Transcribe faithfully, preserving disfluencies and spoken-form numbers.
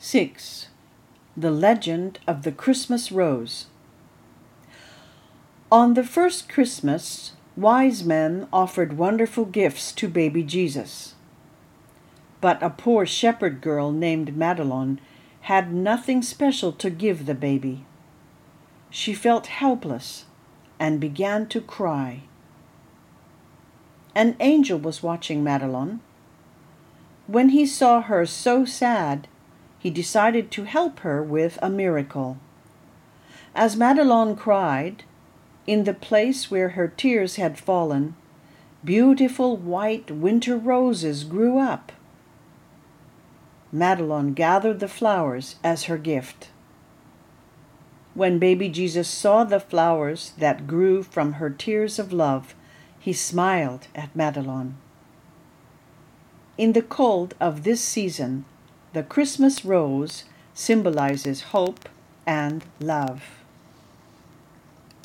six. The Legend of the Christmas Rose. On the first Christmas, wise men offered wonderful gifts to baby Jesus. But a poor shepherd girl named Madelon had nothing special to give the baby. She felt helpless and began to cry. An angel was watching Madelon. When he saw her so sad, he decided to help her with a miracle. As Madelon cried, in the place where her tears had fallen, beautiful white winter roses grew up. Madelon gathered the flowers as her gift. When baby Jesus saw the flowers that grew from her tears of love, he smiled at Madelon. In the cold of this season, the Christmas rose symbolizes hope and love.